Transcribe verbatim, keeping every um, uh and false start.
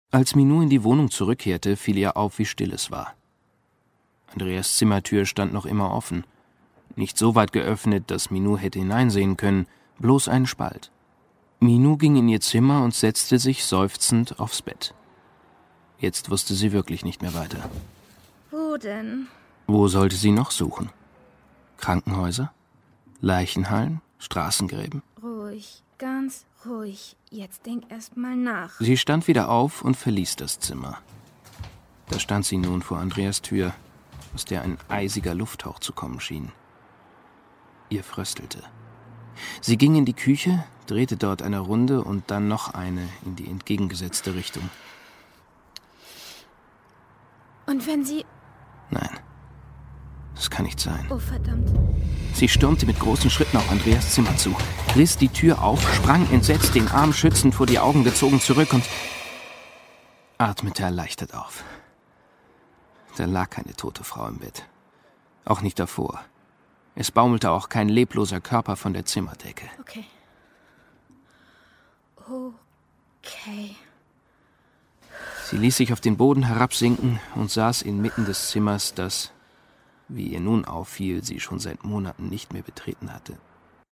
Als Minou in die Wohnung zurückkehrte, fiel ihr auf, wie still es war. Andreas' Zimmertür stand noch immer offen. Nicht so weit geöffnet, dass Minou hätte hineinsehen können, bloß ein Spalt. Minou ging in ihr Zimmer und setzte sich seufzend aufs Bett. Jetzt wusste sie wirklich nicht mehr weiter. Wo denn? Wo sollte sie noch suchen? Krankenhäuser? Leichenhallen? Straßengräben? Ruhig, ganz ruhig. Jetzt denk erst mal nach. Sie stand wieder auf und verließ das Zimmer. Da stand sie nun vor Andreas' Tür, aus der ein eisiger Lufthauch zu kommen schien. Ihr fröstelte. Sie ging in die Küche, drehte dort eine Runde und dann noch eine in die entgegengesetzte Richtung. Und wenn sie... Nein, das kann nicht sein. Oh, verdammt. Sie stürmte mit großen Schritten auf Andreas' Zimmer zu, riss die Tür auf, sprang entsetzt, den Arm schützend vor die Augen gezogen zurück und atmete erleichtert auf. Da lag keine tote Frau im Bett. Auch nicht davor. Es baumelte auch kein lebloser Körper von der Zimmerdecke. Okay. Okay. Sie ließ sich auf den Boden herabsinken und saß inmitten des Zimmers, das, wie ihr nun auffiel, sie schon seit Monaten nicht mehr betreten hatte.